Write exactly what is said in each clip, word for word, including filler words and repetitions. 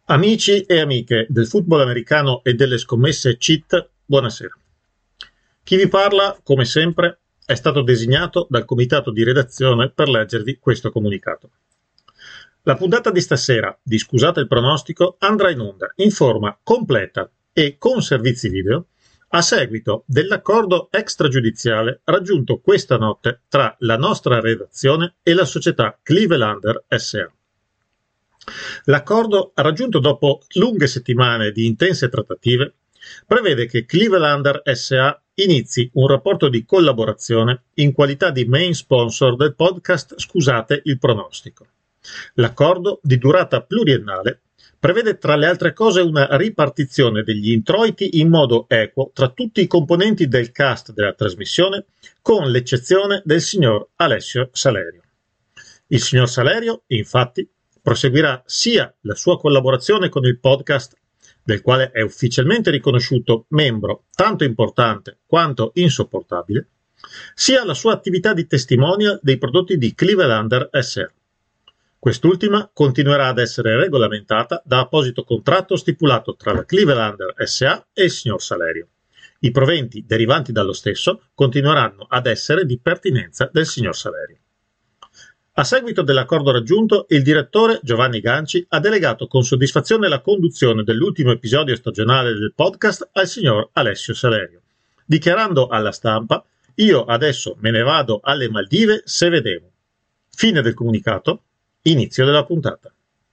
Amici e amiche del football americano e delle scommesse cheat, buonasera. Chi vi parla, come sempre, è stato designato dal comitato di redazione per leggervi questo comunicato. La puntata di stasera, di Scusate il pronostico, andrà in onda in forma completa e con servizi video a seguito dell'accordo extragiudiziale raggiunto questa notte tra la nostra redazione e la società Clevelander S A. L'accordo, raggiunto dopo lunghe settimane di intense trattative, prevede che Clevelander S A inizi un rapporto di collaborazione in qualità di main sponsor del podcast Scusate il pronostico. L'accordo, di durata pluriennale, prevede tra le altre cose una ripartizione degli introiti in modo equo tra tutti i componenti del cast della trasmissione, con l'eccezione del signor Alessio Salerio. Il signor Salerio, infatti, proseguirà sia la sua collaborazione con il podcast, del quale è ufficialmente riconosciuto membro tanto importante quanto insopportabile, sia la sua attività di testimonial dei prodotti di Clevelander S A. Quest'ultima continuerà ad essere regolamentata da apposito contratto stipulato tra la Clevelander S A e il signor Salerio. I proventi derivanti dallo stesso continueranno ad essere di pertinenza del signor Salerio. A seguito dell'accordo raggiunto, il direttore Giovanni Ganci ha delegato con soddisfazione la conduzione dell'ultimo episodio stagionale del podcast al signor Alessio Salerio, dichiarando alla stampa: "Io adesso me ne vado alle Maldive se vedevo". Fine del comunicato, inizio della puntata.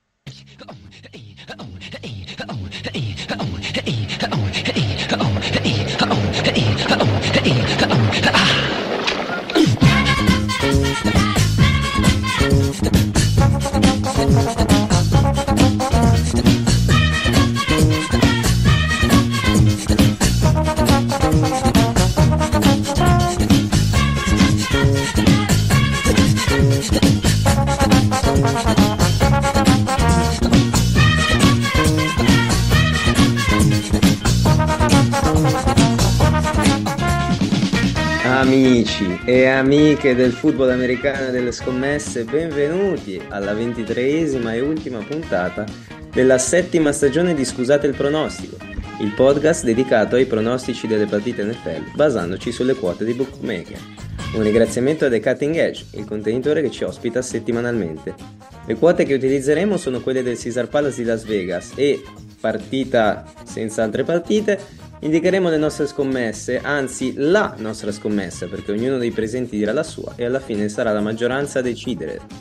Amici e amiche del football americano e delle scommesse, benvenuti alla ventitreesima e ultima puntata della settima stagione di Scusate il pronostico, il podcast dedicato ai pronostici delle partite N F L basandoci sulle quote di bookmaker. Un ringraziamento a The Cutting Edge, il contenitore che ci ospita settimanalmente. Le quote che utilizzeremo sono quelle del Caesars Palace di Las Vegas e, partita senza altre partite, indicheremo le nostre scommesse, anzi la nostra scommessa, perché ognuno dei presenti dirà la sua e alla fine sarà la maggioranza a decidere.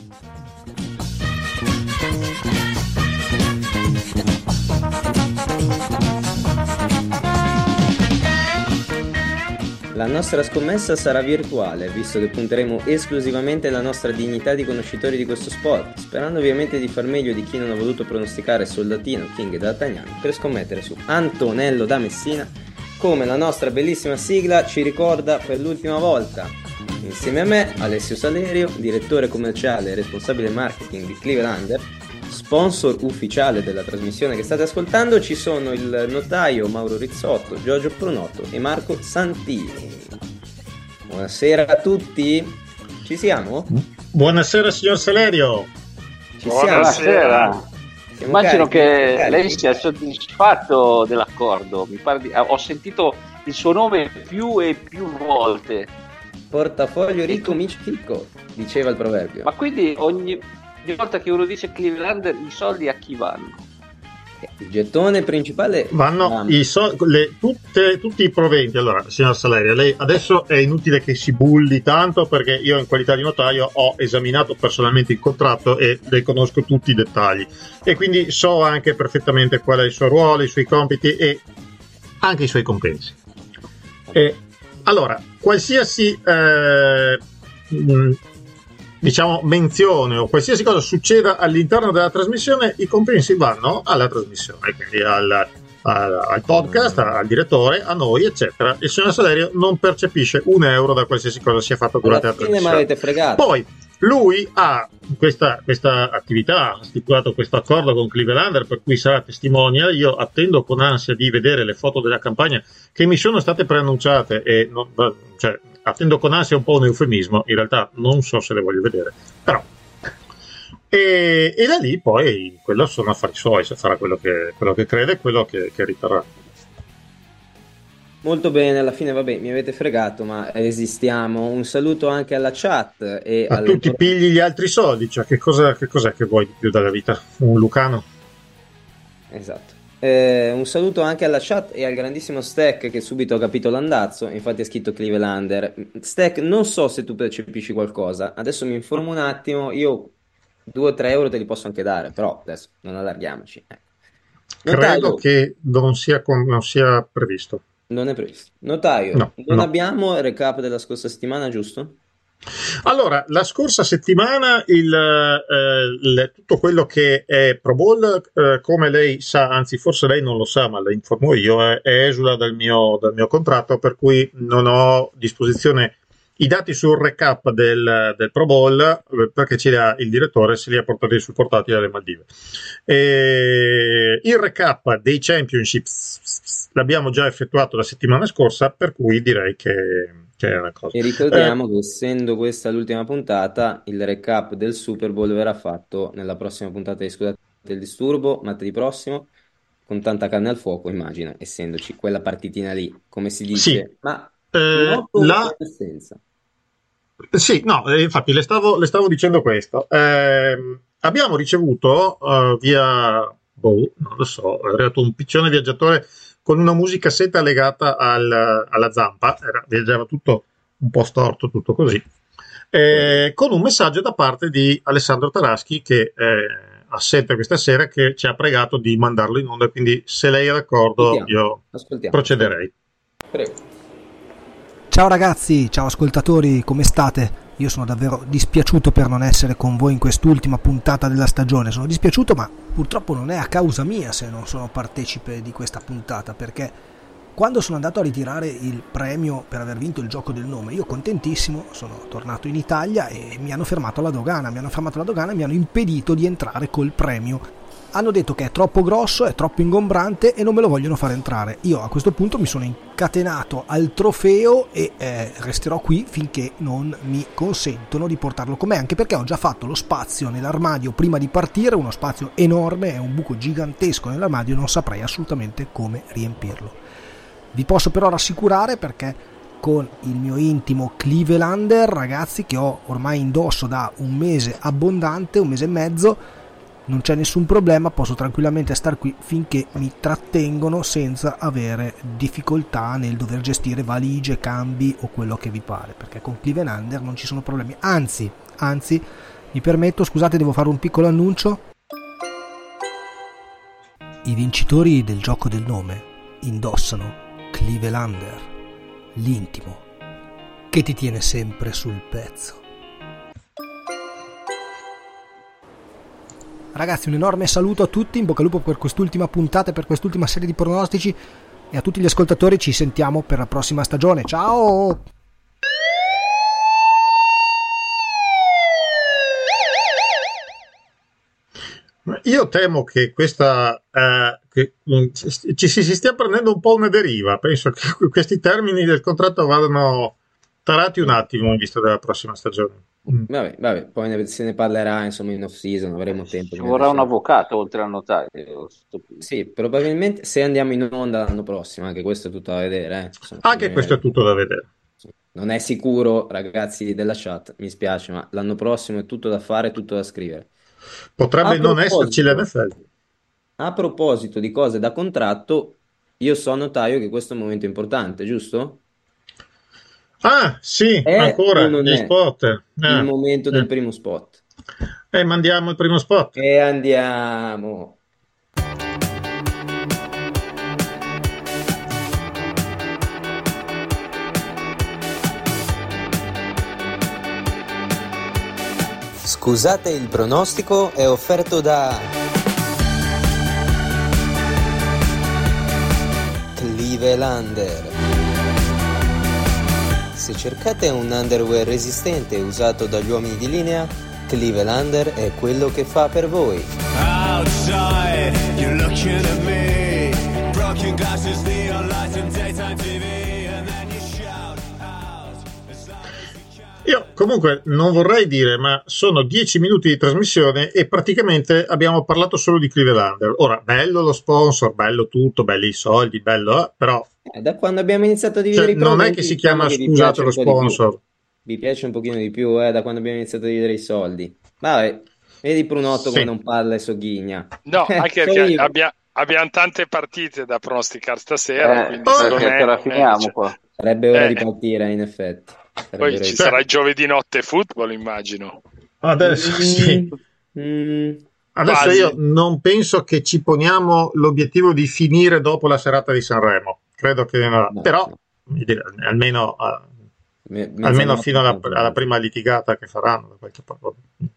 La nostra scommessa sarà virtuale, visto che punteremo esclusivamente alla nostra dignità di conoscitori di questo sport, sperando ovviamente di far meglio di chi non ha voluto pronosticare Soldatino, King e D'Artagnan per scommettere su Antonello da Messina, come la nostra bellissima sigla ci ricorda per l'ultima volta. Insieme a me, Alessio Salerio, direttore commerciale e responsabile marketing di Clevelander, sponsor ufficiale della trasmissione che state ascoltando, ci sono il notaio Mauro Rizzotto, Giorgio Pronoto e Marco Santini. Buonasera a tutti, ci siamo? Buonasera signor Salerio. Ci Buonasera. siamo? Siamo Immagino carichi, che carichi. lei sia soddisfatto dell'accordo. Mi pare di... Ho sentito il suo nome più e più volte. Portafoglio ricco, mici ricco, diceva il proverbio. Ma quindi ogni... ogni volta che uno dice Clevelander, i soldi a chi vanno? Il gettone principale Vanno um, i so- le, tutte, tutti i proventi. Allora, signor Salerio, lei adesso è inutile che si bulli tanto, perché io in qualità di notaio ho esaminato personalmente il contratto e ne conosco tutti i dettagli e quindi so anche perfettamente qual è il suo ruolo, i suoi compiti e anche i suoi compensi. E, allora, qualsiasi eh, mh, diciamo menzione o qualsiasi cosa succeda all'interno della trasmissione, i compensi vanno alla trasmissione, quindi al, al, al podcast, al direttore, a noi, eccetera. Il signor Salerio non percepisce un euro da qualsiasi cosa sia fatta durante alla la fine mi trasmissione. avete fregato. Poi lui ha questa, questa attività, ha stipulato questo accordo con Clevelander per cui sarà testimonial. Io attendo con ansia di vedere le foto della campagna che mi sono state preannunciate e non, cioè, attendo con ansia un po' un eufemismo, in realtà non so se le voglio vedere, però e, e da lì poi quello sono affari suoi, se farà quello che, quello che crede e quello che, che riterrà. Molto bene, alla fine vabbè, mi avete fregato, ma esistiamo. Un saluto anche alla chat e Ma alle tu ti pigli gli altri soldi, cioè che, cosa, che cos'è che vuoi di più dalla vita? Un Lucano? Esatto. Eh, un saluto anche alla chat e al grandissimo Stack che subito ha capito l'andazzo, infatti ha scritto Clevelander. Stack, non so se tu percepisci qualcosa, adesso mi informo un attimo, io due o tre euro te li posso anche dare, però adesso non allarghiamoci. Ecco. Credo Notaio, che non sia, con- non sia previsto. non è previsto. Notaio, No, non no. abbiamo il recap della scorsa settimana, giusto? Allora, la scorsa settimana il, eh, il- tutto quello che è Pro Bowl, eh, come lei sa, anzi forse lei non lo sa, ma la informo io, è, è esula dal mio, dal mio contratto, per cui non ho a disposizione i dati sul recap del, del Pro Bowl, eh, perché ce li ha il direttore, se li ha portati sul portatile alle Maldive. E il recap dei championships l'abbiamo già effettuato la settimana scorsa, per cui direi che, che è una cosa. E ricordiamo che essendo questa l'ultima puntata, il recap del Super Bowl verrà fatto nella prossima puntata di Scusate il disturbo, martedì prossimo, con tanta carne al fuoco, immagino, essendoci quella partitina lì, come si dice, Sì, ma eh, noto la, in assenza. Sì, no, eh, infatti le stavo, le stavo dicendo questo. Ehm, abbiamo ricevuto eh, via, boh, non lo so, è arrivato un piccione viaggiatore con una musicassetta legata al- alla zampa, era- viaggiava tutto un po' storto, tutto così, eh, con un messaggio da parte di Alessandro Taraschi che è assente questa sera, che ci ha pregato di mandarlo in onda, quindi se lei è d'accordo Ascoltiamo, io ascoltiamo. procederei. Prego. Ciao ragazzi, ciao ascoltatori, come state? Io sono davvero dispiaciuto per non essere con voi in quest'ultima puntata della stagione. Sono dispiaciuto, ma purtroppo non è a causa mia se non sono partecipe di questa puntata, perché quando sono andato a ritirare il premio per aver vinto il gioco del nome, io contentissimo, sono tornato in Italia e mi hanno fermato alla dogana, mi hanno fermato alla dogana e mi hanno impedito di entrare col premio. Hanno detto che è troppo grosso, è troppo ingombrante e non me lo vogliono fare entrare. Io a questo punto mi sono incatenato al trofeo e eh, resterò qui finché non mi consentono di portarlo con me, anche perché ho già fatto lo spazio nell'armadio prima di partire, uno spazio enorme, è un buco gigantesco nell'armadio e non saprei assolutamente come riempirlo. Vi posso però rassicurare, perché con il mio intimo Clevelander, ragazzi, che ho ormai indosso da un mese abbondante, un mese e mezzo, non c'è nessun problema, posso tranquillamente star qui finché mi trattengono senza avere difficoltà nel dover gestire valigie, cambi o quello che vi pare, perché con Clevelander non ci sono problemi. Anzi, anzi, mi permetto, scusate, devo fare un piccolo annuncio. I vincitori del gioco del nome indossano Clevelander, l'intimo, che ti tiene sempre sul pezzo. Ragazzi, un enorme saluto a tutti, in bocca al lupo per quest'ultima puntata e per quest'ultima serie di pronostici, e a tutti gli ascoltatori ci sentiamo per la prossima stagione. Ciao! Io temo che questa eh, che, mh, ci si, si stia prendendo un po' una deriva. Penso che questi termini del contratto vadano tarati un attimo in vista della prossima stagione. Mm. Vabbè, vabbè, poi ne- se ne parlerà insomma in off season, avremo tempo. Ci di vorrà un vedere. avvocato oltre al notaio. a sto punto. Sì, probabilmente se andiamo in onda l'anno prossimo, anche questo è tutto da vedere. eh. Insomma, Anche eh, questo è tutto da vedere. non è sicuro, ragazzi della chat, mi spiace, ma l'anno prossimo è tutto da fare, tutto da scrivere. Potrebbe A non esserci proposito, l'N F L. a proposito di cose da contratto, io so, notaio, che questo è un momento importante, giusto? Ah, sì, È ancora o non gli è spot. il Eh, momento del eh. primo spot? E mandiamo il primo spot. E andiamo. Scusate, il pronostico è offerto da Clevelander. Se cercate un underwear resistente usato dagli uomini di linea, Clevelander è quello che fa per voi. Outside, you're looking at me. Broken glasses, neon lights and daytime T V, and then you shout out. It's like Io comunque non vorrei dire, ma sono dieci minuti di trasmissione e praticamente abbiamo parlato solo di Clevelander. Ora, bello lo sponsor, bello tutto, belli i soldi, bello, eh, però Eh, da quando abbiamo iniziato a dividere cioè, i non è proventi, che si diciamo chiama che vi scusate piace lo un po' di più. sponsor. Vi piace un pochino di più, eh, da quando abbiamo iniziato a dividere i soldi. Vabbè, vedi Prunotto come Sì. non parla e sogghigna. No, Eh, anche so perché io. abbia- abbiamo tante partite da pronosticare stasera, Eh, quindi Oh, secondo perché me che ora eh, finiamo cioè, qua? Sarebbe ora eh, di partire, in effetti. Sarebbe poi ora ci di sarà Cioè, il giovedì notte football, immagino. adesso sì. Mm, mm, Adesso io Quasi. non penso che ci poniamo l'obiettivo di finire dopo la serata di Sanremo. Credo che no. no, Però no. mi dire, almeno, eh, Me- almeno mezzanotte fino alla, tanto alla vale. prima litigata che faranno da qualche parte.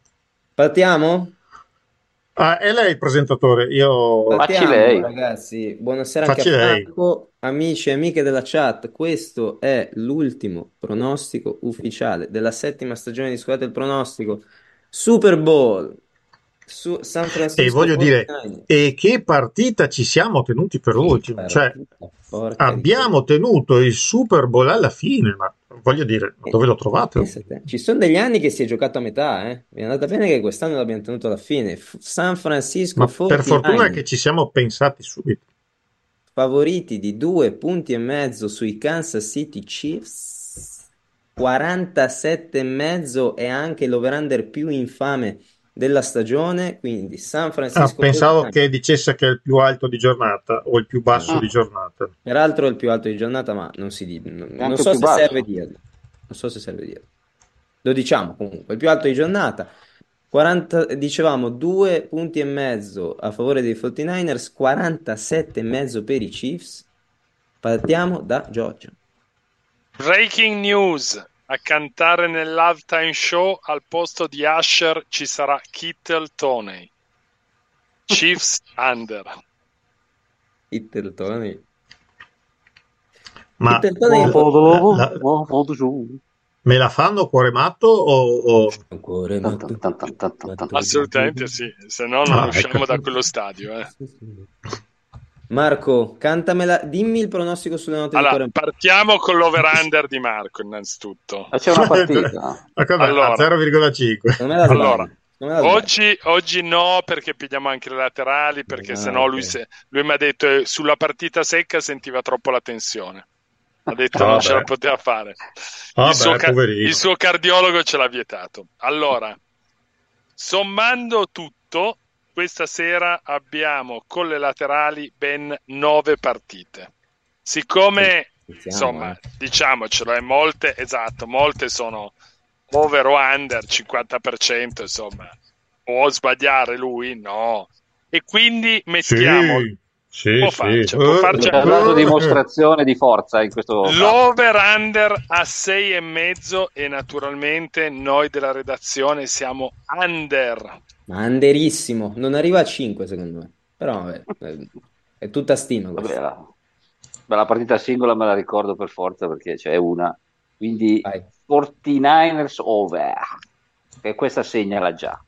Partiamo? Ah, è lei il presentatore, io Facci Partiamo, lei. ragazzi. Buonasera anche a facci lei. Franco, amici e amiche della chat. Questo è l'ultimo pronostico ufficiale della settima stagione di Scusate il pronostico. Super Bowl su San E Francisco voglio dire, quarantanove ers. e che partita ci siamo tenuti per Che ultimo? Cioè, partita, porca di abbiamo tenuto il Super Bowl alla fine, ma voglio dire, ma Eh, dove lo trovate? pensa te. Ci sono degli anni che si è giocato a metà, eh. Mi è andata bene che quest'anno l'abbiamo tenuto alla fine. F- San Francisco Ma per fortuna che quarantanove ers, ci siamo pensati subito. favoriti di due punti e mezzo sui Kansas City Chiefs, quarantasette e mezzo è anche l'over-under più infame della stagione, quindi San Ah, Francisco pensavo quarantanove. che dicesse che è il più alto di giornata o il più basso No, di giornata. peraltro è il più alto di giornata, ma non si di- non, È non anche so più se serve basso. dirlo. Non so se serve dirlo. Lo diciamo comunque, il più alto di giornata. quaranta, dicevamo due punti e mezzo a favore dei quarantanove ers, quarantasette e mezzo per i Chiefs. Partiamo da Giorgio. Breaking news: a cantare nell'halftime show al posto di Usher ci sarà Kittle Toney. Chiefs under. Hitlertoni. Ma Hitlertoni la- la- me la fanno cuore matto o, o- Ancora Tan, matto- tan, tan, tan, tan, tan. matto- Assolutamente sì, se no non Ah, usciamo ecco. da quello stadio. Eh. Marco, cantamela, dimmi il pronostico sulle note di Allora, cuore. partiamo con l'over-under di Marco innanzitutto. Ma c'è una partita. Ma com'è? Allora. A zero virgola cinque. Secondo me la sbagli. Allora, Secondo me la sbagli. Oggi, oggi no, perché pigliamo anche le laterali, perché Ah, sennò lui, ok. se- lui mi ha detto eh, sulla partita secca sentiva troppo la tensione. Ha detto Vabbè. non ce la poteva fare. Vabbè, il, suo ca- poverino. il suo cardiologo ce l'ha vietato. Allora, sommando tutto, questa sera abbiamo con le laterali ben nove partite. Siccome, Iniziamo, insomma, eh. diciamocelo, eh, molte, esatto, molte sono over o under, cinquanta per cento, insomma, può sbagliare lui? No. E quindi mettiamo Sì, sì, può sì. farci- può Eh, farci- Ha dato eh, dimostrazione di forza in questo caso. l'over-under a sei e mezzo e naturalmente noi della redazione siamo under. Ma underissimo, non arriva a cinque secondo me. Però vabbè, è- è tutta stima Vabbè, questa. la, beh, la partita singola me la ricordo per forza perché c'è una. Quindi Vai. quarantanove ers over. Che questa segnala già.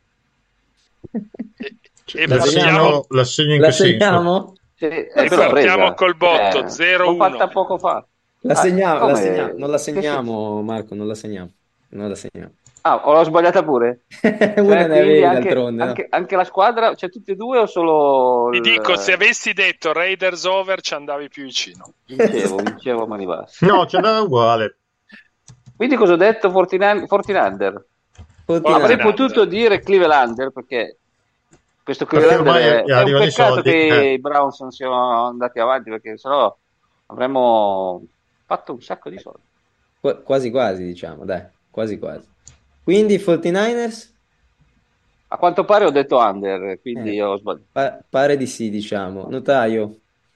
E, e La segniamo? partiamo, segno, la segno in La che senso? segniamo? Sì, e eh, però l'ho partiamo presa. col botto, Eh, zero l'ho uno. fatta poco fa. La Ah, segniamo, la come? segniamo. Non la Che segniamo, Marco, non la segniamo. Non la segniamo. Ah, o l'ho sbagliata pure? Una Cioè, ne quindi avevi anche, d'altronde, no? anche, anche la squadra, cioè tutti e due o solo Ti il- dico, se avessi detto Raiders over ci andavi più vicino. vincevo, vincevo a mani basse. No, ci andava uguale. Quindi cosa ho detto? quarantanove quarantanove. Fortinato. Avrei Fortinato. potuto dire Clevelander perché questo Perché Clevelander ormai è, è un arrivano i peccato soldi, che eh. i Browns non siano andati avanti perché sennò avremmo fatto un sacco di soldi. Qua- quasi quasi, diciamo, dai, quasi quasi. Quindi quarantanove ers? A quanto pare ho detto under, quindi Eh. ho sbagliato. Pa- pare di sì, diciamo. Notaio.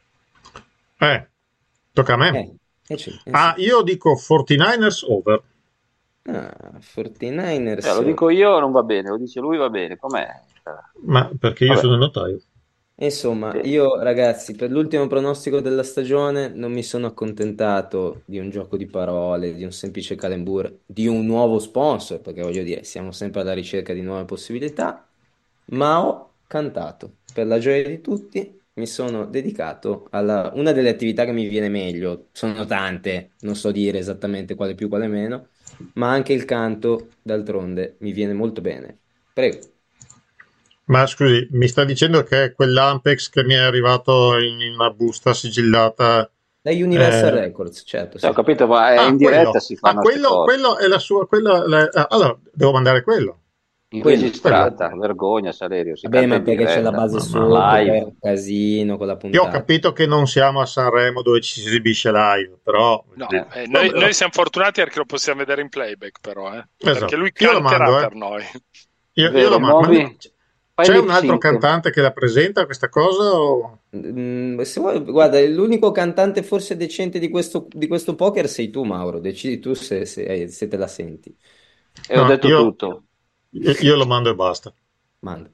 Eh, tocca a me. Eh, eh sì, eh Ah, sì. io dico quarantanove ers over. Ah, quarantanove ers. Cioè, lo dico io non va bene, lo dice lui va bene, com'è? Ma perché io Vabbè. sono il notaio. Insomma, Sì. io ragazzi, per l'ultimo pronostico della stagione non mi sono accontentato di un gioco di parole, di un semplice calembour, di un nuovo sponsor, perché voglio dire, siamo sempre alla ricerca di nuove possibilità, ma ho cantato. Per la gioia di tutti, mi sono dedicato alla una delle attività che mi viene meglio, sono tante, non so dire esattamente quale più, quale meno, ma anche il canto, d'altronde, mi viene molto bene. Prego. Ma scusi, mi sta dicendo che è quell'Ampex che mi è arrivato in una busta sigillata? Da Universal eh, Records, certo. Sì, ho Sì. capito, ma è Ah, in diretta quello. si Ah, fanno queste quello, cose. quello è la sua. Quello, la- ah, allora, devo mandare quello. In Quello, registrata, vergogna, Saverio, si Vabbè, canta ma in perché c'è la diretta, base Ma- sotto, ma- poi live. è un casino con la Io ho puntata. capito che non siamo a Sanremo dove ci si esibisce live, però. No, Sì. eh, noi, Vabbè, noi siamo fortunati perché lo possiamo vedere in playback, però, eh. esatto. Perché lui Io lo canterà mando, eh. per noi. Io, io Vero, lo mando. Ma muovi, fai c'è lip un altro sync. cantante che la presenta questa cosa? O... Mm, se vuoi, guarda, l'unico cantante forse decente di questo, di questo poker sei tu, Mauro. Decidi tu se, se- se te la senti. E ho No, detto io, tutto. io, io lo mando e basta. Manda.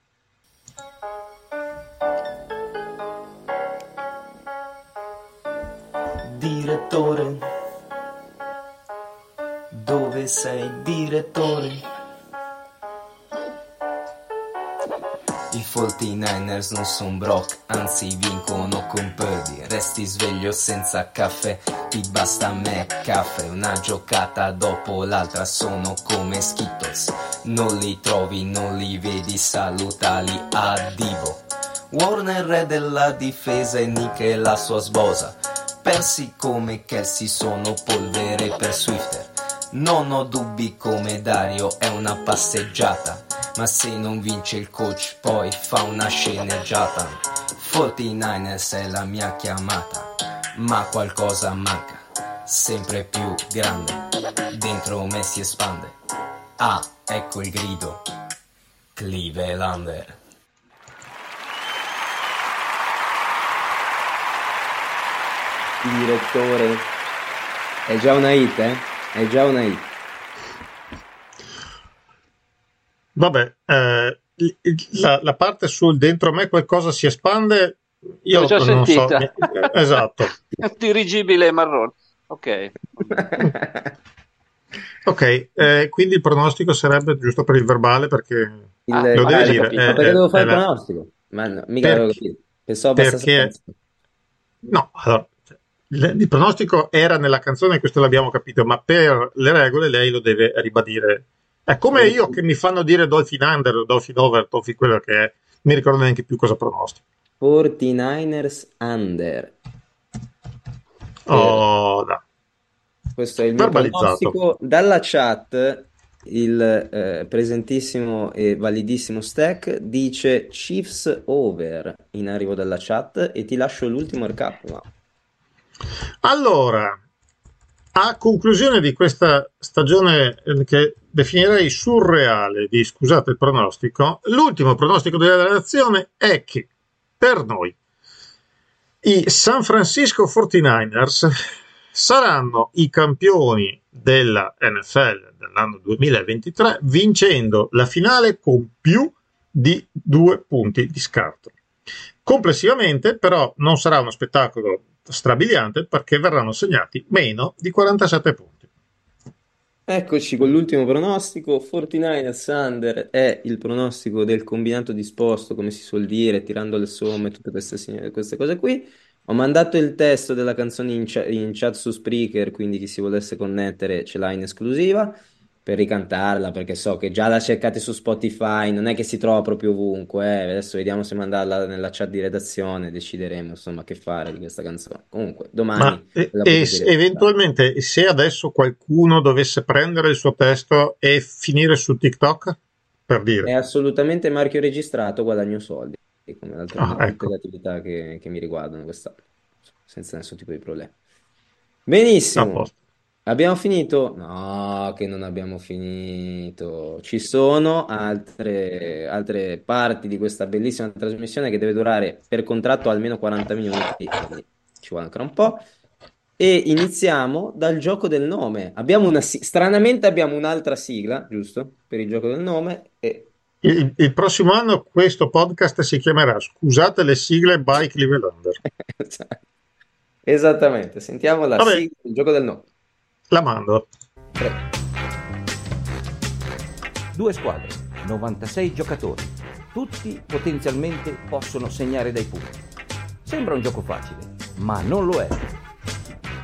Direttore, dove sei, direttore? I quarantanovers non son Brock, anzi vincono con Purdy. Resti sveglio senza caffè, ti basta me caffè. Una giocata dopo l'altra sono come Skittles. Non li trovi, non li vedi, salutali a Divo. Warner re della difesa e Nick è la sua sposa. Persi come Kelsey sono polvere per Swifter. Non ho dubbi come Dario, è una passeggiata. Ma se non vince il coach poi fa una sceneggiata. quarantanovers è la mia chiamata, ma qualcosa manca, sempre più grande, dentro me si espande. Ah, ecco il grido, Clevelander. Direttore. È già una hit, eh? È già una hit. Vabbè, eh, la, la parte sul dentro me qualcosa si espande, io L'ho già non so. sentita. mi- Esatto. Dirigibile marrone. Ok. Ok, eh, quindi il pronostico sarebbe giusto per il verbale perché Il, Ah, lo ah, devi l'ho dire. capito. ma è- perché è- devo fare è il la- pronostico? Ma no, mica l'avevo perché, capito. Pensavo abbastanza perché pensato. no, allora, cioè, il, il pronostico era nella canzone, questo l'abbiamo capito, ma per le regole lei lo deve ribadire. È come io che mi fanno dire Dolphin Under, Dolphin Over, Dolphin quello che è, mi ricordo neanche più cosa pronostico. quarantanovers under. Oh, no. Questo è il mio Verbalizzato. pronostico. Dalla chat il eh, presentissimo e validissimo Stack dice Chiefs over in arrivo dalla chat e ti lascio l'ultimo recap. No. Allora, a conclusione di questa stagione eh, che definirei surreale di scusate il pronostico, l'ultimo pronostico della redazione è che per noi i San Francisco quarantanovers saranno i campioni della N F L dell'anno duemilaventitré vincendo la finale con più di due punti di scarto. Complessivamente però non sarà uno spettacolo strabiliante perché verranno segnati meno di quarantasette punti. Eccoci con l'ultimo pronostico. quarantanovers under è il pronostico del combinato disposto, come si suol dire, tirando le somme, tutte queste, sign- queste cose qui. Ho mandato il testo della canzone in, cia- in chat su Spreaker, quindi chi si volesse connettere ce l'ha in esclusiva per ricantarla, perché so che già la cercate su Spotify, non è che si trova proprio ovunque. eh. Adesso vediamo se mandarla nella chat di redazione, decideremo insomma che fare di questa canzone. Comunque, domani Ma e- la e potete s- recuperare. eventualmente se adesso qualcuno dovesse prendere il suo testo e finire su TikTok, per È dire, assolutamente marchio registrato, guadagno soldi, come d'altronde ah, tutte ecco, le attività che, che mi riguardano quest'anno, senza nessun tipo di problema. Benissimo, a posto. abbiamo finito? No, che non abbiamo finito. Ci sono altre, altre parti di questa bellissima trasmissione che deve durare per contratto almeno quaranta minuti, quindi ci vuole ancora un po'. E iniziamo dal gioco del nome. Abbiamo una, si- stranamente abbiamo un'altra sigla, giusto? Per il gioco del nome. E Il, il prossimo anno questo podcast si chiamerà Scusate le sigle by Clevelander. Esattamente, sentiamo la Vabbè, sigla del gioco del nome. la mando. Prego. Due squadre, novantasei giocatori. Tutti potenzialmente possono segnare dai punti. Sembra un gioco facile, ma non lo è.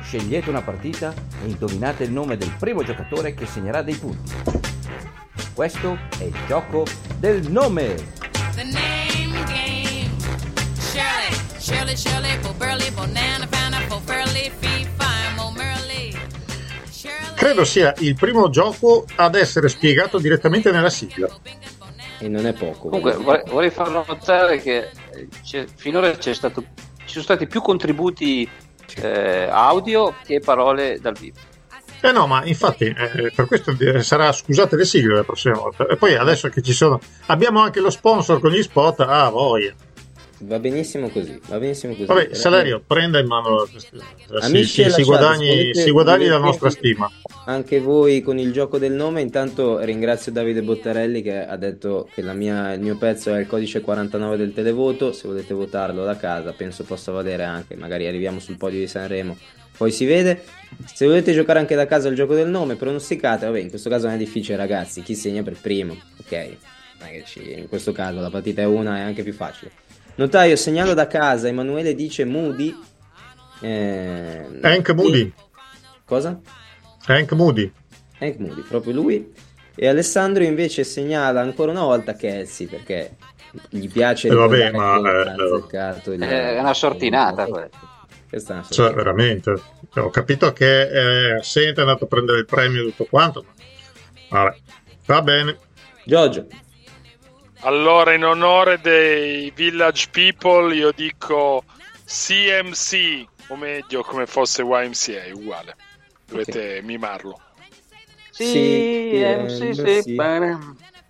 Scegliete una partita e indovinate il nome del primo giocatore che segnerà dei punti. Questo è il gioco del nome. The name game. Shirley, Shirley, Shirley, for Burley, Banana, Pineapple, Furley, Fee, Fine, Mo, Merly. Credo sia il primo gioco ad essere spiegato direttamente nella sigla. E non è poco. Comunque vorrei, vorrei far notare che c'è, finora c'è stato, ci sono stati più contributi eh, audio che parole dal vivo. Eh no, ma infatti eh, per questo sarà scusate le sigle la prossima volta. E poi adesso che ci sono, abbiamo anche lo sponsor con gli spot, ah voglia. Va benissimo così, va benissimo così. Vabbè, Salario, prenda in mano la si, Amici si, della si chat, guadagni, volete- si guadagni la volete- nostra stima. Anche voi con il gioco del nome. Intanto ringrazio Davide Bottarelli che ha detto che la mia, il mio pezzo è il codice quarantanove del televoto. Se volete votarlo da casa penso possa valere anche, magari arriviamo sul podio di Sanremo, poi si vede. Se volete giocare anche da casa il gioco del nome, pronosticate. Vabbè, in questo caso non è difficile ragazzi, chi segna per primo, ok? Non è che ci- in questo caso la partita è una, è anche più facile. Notaio, segnalo da casa, Emanuele dice Moody. Eh, Hank Moody, e- Cosa? Hank Moody. Hank Moody, proprio lui. E Alessandro invece segnala ancora una volta Kelsey perché gli piace Eh, vabbè, ricordare ma, che eh, ha azzeccato il- È una sortinata questa. Questa è una Cioè, sortinata. veramente. Cioè, ho capito che è assente, è andato a prendere il premio e tutto quanto, ma vabbè, va bene. Giorgio, Allora, in onore dei Village People, io dico C M C, o meglio, come fosse Y M C A, uguale. Dovete mimarlo. Sì, Sì, eh, sì, eh, sì, sì. bene.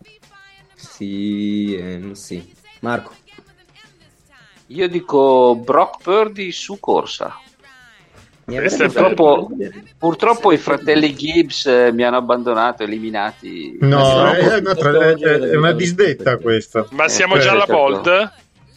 sì, ehm, sì. Marco, Io dico Brock Purdy su corsa. mi Questo avrebbe è fatto Purtroppo, ridere. purtroppo i Sì, fratelli Gibbs eh, mi hanno abbandonato, eliminati. No, Ma è, se no, una, questo tra- oggi è- lo è una devi disdetta fare. questa. Ma Eh, siamo eh, già alla certo. Bold?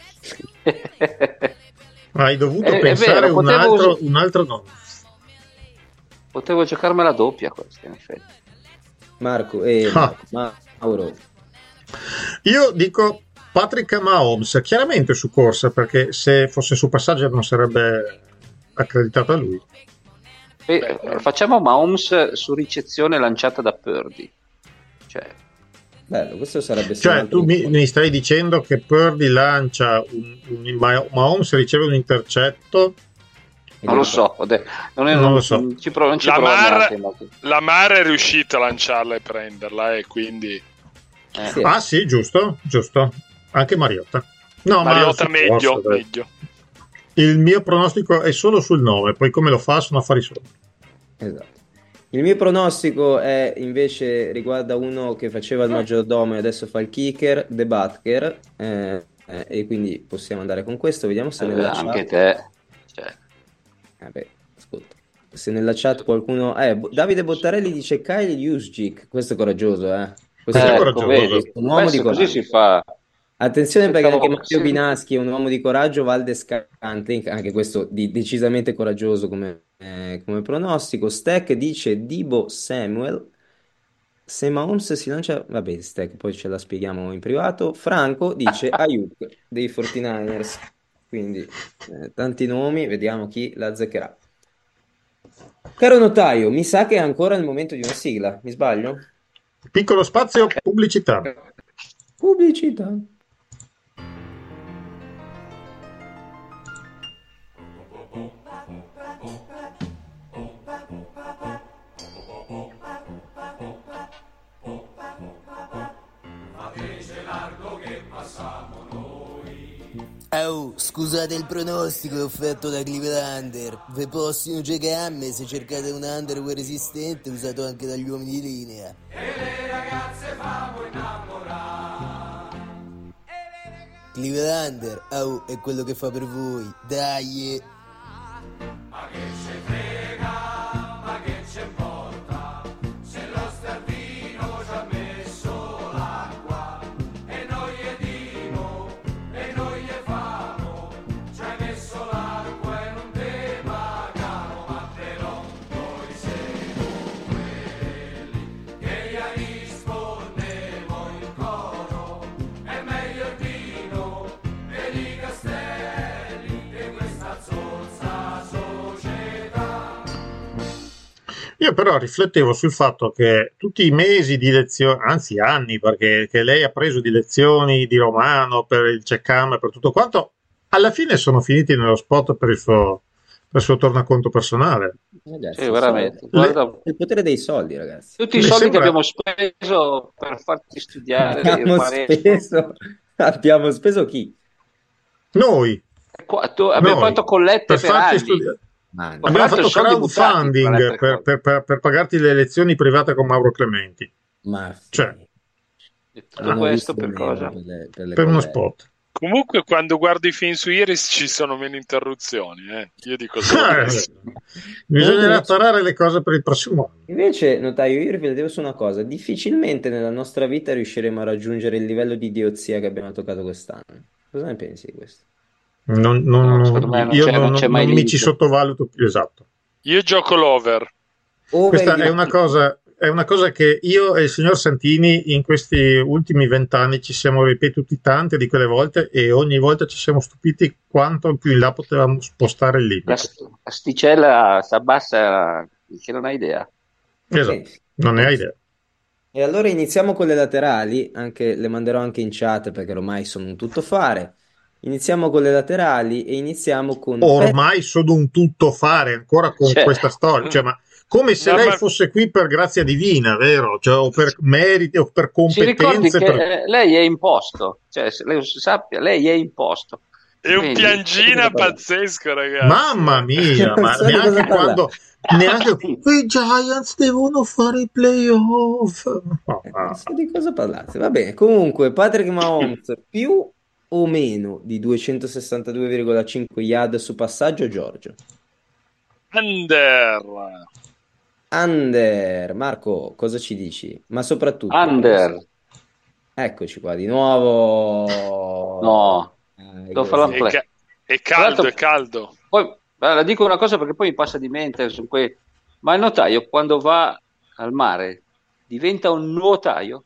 Hai dovuto È- è pensare vero, un, potevo altro, us- un altro nome. Potevo giocarmela doppia questa, in effetti. Marco, eh, Ah. Marco, Mauro, Io dico Patrick Mahomes, chiaramente su corsa, perché se fosse su passaggio non sarebbe accreditato a lui. E, eh, facciamo Mahomes su ricezione lanciata da Purdy. Cioè, bello, questo sarebbe Cioè, stato tu mi, mi stai dicendo che Purdy lancia un, un, Ma- Mahomes riceve un intercetto? non lo so, ode- non, è- Non non- lo so. non ci provo, non ci La provo Mar, neanche, ma- la Mar è riuscita a lanciarla e prenderla, e quindi eh. Sì. Ah sì, giusto, giusto. Anche Mariotta. No, ma Mariota su meglio, corsa, dai. meglio. Il mio pronostico è solo sul nove, poi come lo fa sono affari suoi. Esatto. Il mio pronostico è invece riguarda uno che faceva il maggiordomo e adesso fa il kicker, The Butker, eh, eh, e quindi possiamo andare con questo. Vediamo se Eh, nella anche chat... te. Cioè, Vabbè, ascolta. Se nella chat qualcuno... Eh, Bo- Davide Bottarelli dice Kyle Juszczyk. Questo è coraggioso, eh. Questo è ecco, coraggioso. vedi, Un uomo questo di così coraggio. si fa. Attenzione perché Pensavo- anche Matteo sì. Binaschi è un uomo di coraggio, Valdes Cantling, anche questo di- decisamente coraggioso come, eh, come pronostico. Stack dice Dibo Samuel. Se Mahomes si lancia, vabbè, Stack, poi ce la spieghiamo in privato. Franco dice Ayuk dei quarantanovers. Quindi eh, tanti nomi, vediamo chi la azzeccherà. Caro notaio, mi sa che è ancora il momento di una sigla, mi sbaglio? Piccolo spazio, pubblicità. Pubblicità. Oh, scusate il pronostico offerto da Clevelander. Ve possono giocare a me se cercate un underwear resistente usato anche dagli uomini di linea. Clevelander, oh, è quello che fa per voi. Dai! Castelli e questa zona però riflettevo sul fatto che tutti i mesi di lezioni, anzi anni, perché che lei ha preso di lezioni di Romano per il check-up e per tutto quanto, alla fine sono finiti nello spot per il suo, per il suo tornaconto personale. Ragazzi, Sì, i veramente. soldi- Guarda, il potere dei soldi, ragazzi. tutti i Mi soldi sembra- che abbiamo speso per farti studiare, Abbiamo imparare- speso, abbiamo speso chi? Noi, Qua- tu- abbiamo noi, fatto collette per per, farti anni. studiare. Ma no. Tra Abbiamo l'altro fatto soldi buttati per crowdfunding altre per, cose. per- per- per pagarti le lezioni private con Mauro Clementi, Ma Cioè, E tutto non ho questo visto per nemmeno cosa? per le, per le per uno collette. spot. Comunque, quando guardo i film su Iris ci sono meno interruzioni. Eh. Io dico solo Eh, questo. Bisognerà tarare le cose per il prossimo anno. Invece, notaio, io riflettevo su una cosa: difficilmente nella nostra vita riusciremo a raggiungere il livello di idiozia che abbiamo toccato quest'anno. Cosa ne pensi di questo? Non, non- No, secondo me non io c'è- non, non c'è non mai mi limite. ci sottovaluto più, esatto. Io gioco l'over. Over Questa di- è una cosa, è una cosa che io e il signor Santini in questi ultimi vent'anni ci siamo ripetuti tante di quelle volte e ogni volta ci siamo stupiti quanto più in là potevamo spostare il La limite. st- asticella si abbassa che non hai idea. Esatto, Eh, non ne hai idea. E allora iniziamo con le laterali, anche, le manderò anche in chat perché ormai sono un tuttofare. Iniziamo con le laterali e iniziamo con Ormai sono un tuttofare ancora con Cioè, questa storia, cioè, ma come se No, lei ma- fosse qui per grazia divina, vero? Cioè, o per meriti o per si ricordi competenze. che per- eh, lei è imposto, cioè se lei sappia, lei è imposto. È un Quindi- piangina pazzesco, ragazzi. Mamma mia, Non ma so di cosa neanche parla. quando neanche i Giants devono fare i playoff. No, Eh, ah. non so di cosa parlate. Va bene, comunque Patrick Mahomes più o meno di duecentosessantadue virgola cinque yard su passaggio, Giorgio? Under. Under. Marco, cosa ci dici? Ma soprattutto Under. eccoci qua di nuovo. No, Dai, devo farla così. È, play. ca- è caldo, Tra l'altro- è caldo. Poi eh, la dico una cosa perché poi mi passa di mente su quei... Ma il notaio quando va al mare diventa un nuotaio?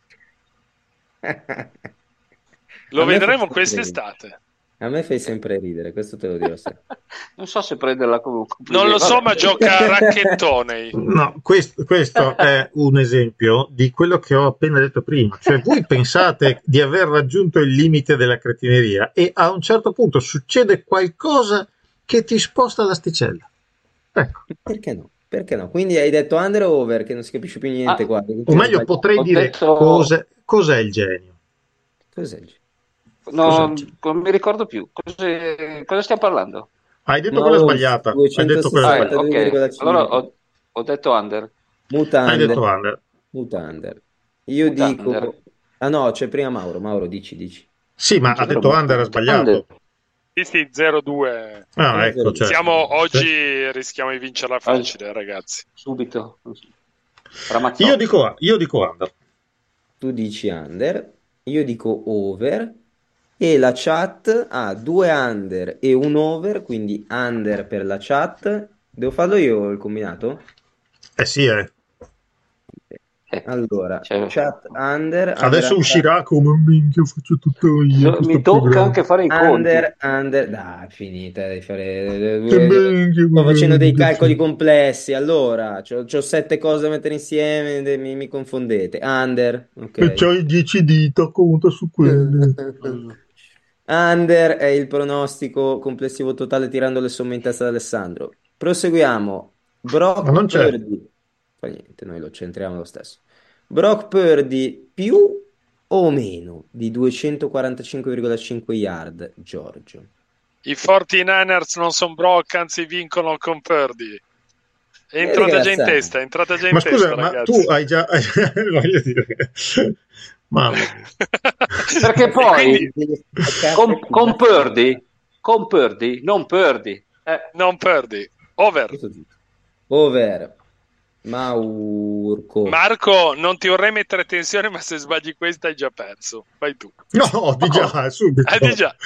Lo A me vedremo fa quest'estate. A me fai sempre ridere, questo te lo dirò sempre. Non so se prenderla comunque. Non lo so, Vabbè. ma gioca a racchettone. No, questo, questo è un esempio di quello che ho appena detto prima. Cioè, voi pensate di aver raggiunto il limite della cretineria e a un certo punto succede qualcosa che ti sposta l'asticella. Ecco. Perché no? Perché no? Quindi hai detto under o over, che non si capisce più niente Ah, qua. O meglio, potrei Ho dire detto- cos'è, cos'è il genio. Cos'è? No, Cos'è? non mi ricordo più. Cos'è- cosa stiamo parlando? Hai detto No, quella sbagliata. Hai detto quella Ah, sbagliata. ok. duecentosessantadue virgola cinque. Allora ho, ho detto under. Muta Hai under. detto under. Muta under. Io Muta dico... under. Ah no, c'è prima Mauro. Mauro, dici, dici. Sì, ma Non c'è ha detto problema. under, ha sbagliato. Under. Sì, sì, zero due. Ah, ecco, cioè. Siamo oggi rischiamo di vincerla facile, ragazzi. Subito. Ramazzotti. Io dico, io dico under. Tu dici under, io dico over e la chat ha due under e un over, quindi under per la chat. Devo farlo io il combinato? Eh sì, eh. Eh, Allora, Cioè- chat under. Adesso under, uscirà come minchia, faccio tutto io. no, questo mi tocca programma. anche fare i conti. Under, under, dai, finita di fare. Che minchia, Sto facendo dei minchia. calcoli complessi. Allora, c'ho, c'ho sette cose da mettere insieme, de- mi, mi confondete. Under, ok. E c'hai dieci dita, conta su quelle. Under è il pronostico complessivo totale tirando le somme in testa ad Alessandro. Proseguiamo. Brock Ma non c'è. Purdy. Fa niente, noi lo centriamo lo stesso. Brock Purdy più o meno di duecentoquarantacinque virgola cinque yard, Giorgio. I quarantanovers non sono Brock, anzi vincono con Purdy. È Eh, entrata già in ragazzi. testa, è entrata già in Ma testa, scusa, ma ragazzi. tu hai già... voglio dire... Mamma mia. Perché poi Quindi, con, con Purdy, con Purdy, non Purdy. Eh, non Purdy. Over. Over. Maurco. Marco, non ti vorrei mettere tensione, ma se sbagli questa hai già perso. Vai tu. No, di già, subito. Ah, di già.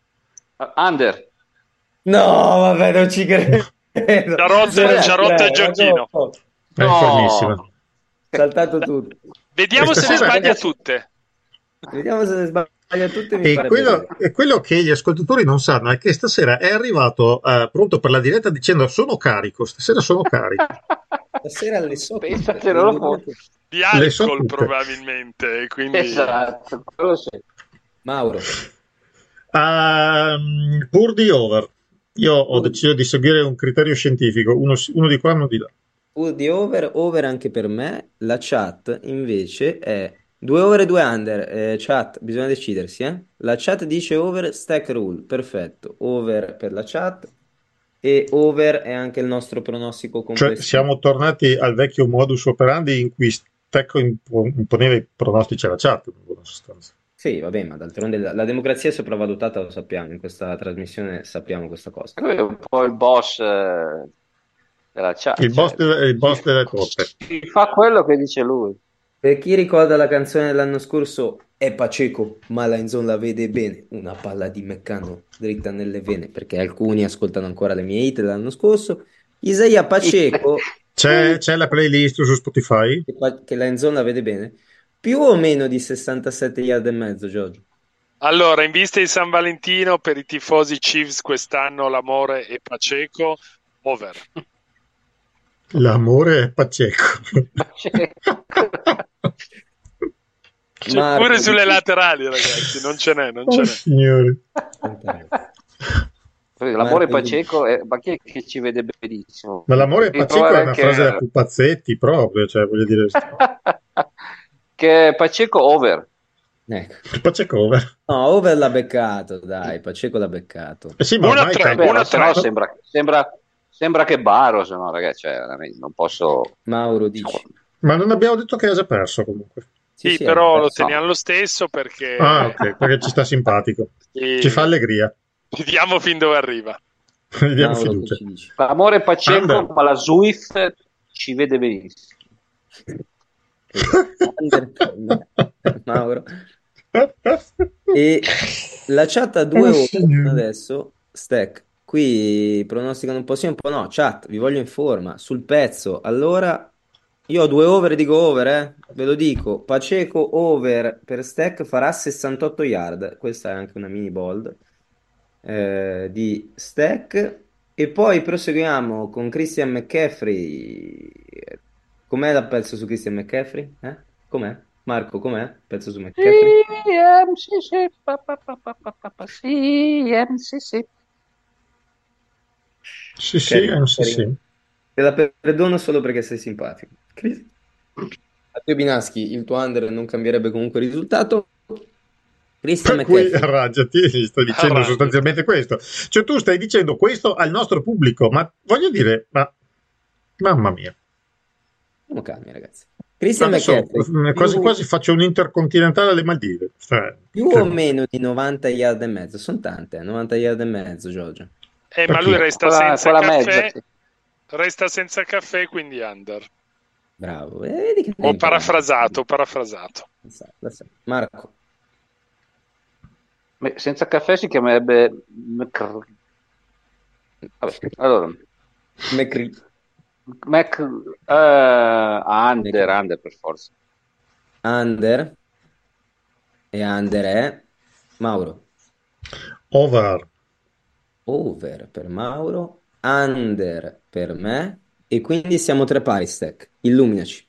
under. No, vabbè, non ci credo. Ci ha rotto, Zero ci ha rotto il tre, giochino. no. È No. fermissima. Saltato tutto. Vediamo Questa se le sera- sbaglia tutte. Vediamo se ne sbaglia tutte. Mi E farebbe quello, vedere. e quello che gli ascoltatori non sanno è che stasera è arrivato eh, pronto per la diretta dicendo sono carico, stasera sono carico. Stasera alle sotto. Pensatelo un po'. Di Le alcol so tutte. probabilmente, quindi Esatto, quello sì. Mauro, Ehm, pur di over. Io ho Pur- deciso di seguire un criterio scientifico, uno, uno di qua e uno di là. pur di over, over anche per me. La chat invece è due over e due under. Eh, chat, bisogna decidersi, eh? La chat dice over, stack rule, perfetto. Over per la chat e over è anche il nostro pronostico Cioè, complessivo. siamo tornati al vecchio modus operandi in cui Stecco impo- imponeva i pronostici alla chat, in buona sostanza. Sì, vabbè, ma d'altronde la, la democrazia è sopravvalutata, lo sappiamo, in questa trasmissione sappiamo questa cosa. Lui è un po' il boss eh, della chat. Il boss, Cioè, delle, il boss si, delle torte. si fa quello che dice lui. Per chi ricorda la canzone dell'anno scorso, è Paceco, ma la Enzon la vede bene, una palla di Meccano dritta nelle vene, perché alcuni ascoltano ancora le mie hit dell'anno scorso. Isaia Paceco, C'è, c'è la playlist su Spotify? che pa- che la Enzon la vede bene, più o meno di sessantasette yard e mezzo, Giorgio. allora, in vista di San Valentino, per i tifosi Chiefs quest'anno l'amore è Paceco, over. L'amore è paceco. C'è Marco, pure sulle dici- laterali, ragazzi, non ce n'è, non ce Oh, n'è. signori. L'amore Marco, Paceco, è, ma chi è che ci vede benissimo? Ma l'amore è Devi paceco è provare una anche frase a- da pupazzetti proprio, cioè voglio dire, che Paceco over. Ecco. paceco over. No, over l'ha beccato, dai, Paceco l'ha beccato. Eh sì, ma Uno a ormai tre, cambia- uno a Se no tre. sembra, sembra, sembra che Baro, se no ragazzi, cioè, veramente non posso... Mauro dici. Ma non abbiamo detto che ha già perso comunque. Sì, sì, però eh, lo so. teniamo lo stesso perché Ah, ok, perché ci sta simpatico. Sì. Ci fa allegria. Vediamo fin dove arriva. Gli diamo Mauro, fiducia. che ci dici? L'amore Paceco, Under. ma la Swift ci vede benissimo. Under per me, Mauro. E la chat ha due Oh, ore signore. adesso, stack. Qui pronosticano un po' sì, un po' no. Chat, vi voglio in forma sul pezzo. Allora, io ho due over e dico over, eh. Ve lo dico. Paceco over per stack farà sessantotto yard. Questa è anche una mini bold eh, di stack. E poi proseguiamo con Christian McCaffrey. Com'è la pezzo su Christian McCaffrey? Eh? Com'è? Marco, com'è? Il pezzo su McCaffrey? Sì, em, sì, sì, pa, pa, pa, pa, pa, pa, pa, sì, em, sì, sì. Sì, sì, Carino, eh, sì, carino. sì. Te la perdono solo perché sei simpatico. Chris- Matteo Binaschi, il tuo under non cambierebbe comunque il risultato. Christian Per cui McCaffrey. arrangiati, gli sto dicendo Arrangiati. sostanzialmente questo. Cioè tu stai dicendo questo al nostro pubblico, ma voglio dire, ma mamma mia. Siamo calmi, ragazzi. Christian Adesso McCaffrey, eh, quasi più, quasi faccio un intercontinentale alle Maldive. Cioè, più cioè, o meno di novanta yard e mezzo. Sono tante, eh, novanta yard e mezzo, Giorgio. Eh, Per ma chi? lui resta Quella, senza quella caffè, mezza, sì. resta senza caffè, quindi under. Bravo. Eh, vedi che Ho parafrasato, ho parafrasato. Lo sai, lo sai. Marco. Beh, senza caffè si chiamerebbe Mc... Vabbè, allora McCree. Mac eh, under, under per forza. Under. E under è Mauro. over. Over per Mauro. Under per me. E quindi siamo tre pari, stack. Illuminaci.